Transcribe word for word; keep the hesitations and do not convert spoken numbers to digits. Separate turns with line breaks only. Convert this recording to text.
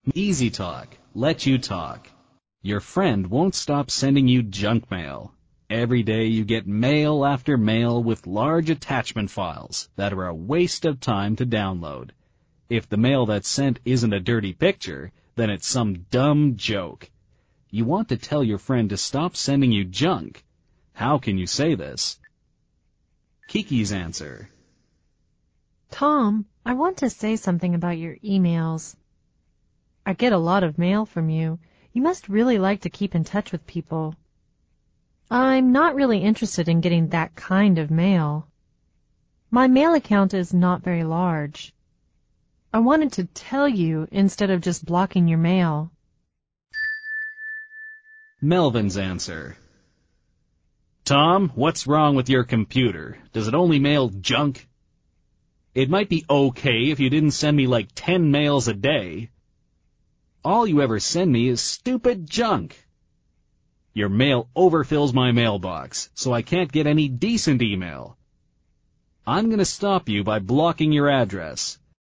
Easy Talk. Let you talk. Your friend won't stop sending you junk mail. Every day you get mail after mail with large attachment files that are a waste of time to download. If the mail that's sent isn't a dirty picture, then it's some dumb joke. You want to tell your friend to stop sending you junk. How can you say this? Kiki's answer.
Tom, I want to say something about your emails. I get a lot of mail from you. You must really like to keep in touch with people. I'm not really interested in getting that kind of mail. My mail account is not very large. I wanted to tell you instead of just blocking your mail.
Melvin's answer. Tom, what's wrong with your computer? Does it only mail junk? It might be okay if you didn't send me like ten mails a day. All you ever send me is stupid junk. Your mail overfills my mailbox, so I can't get any decent email. I'm going to stop you by blocking your address.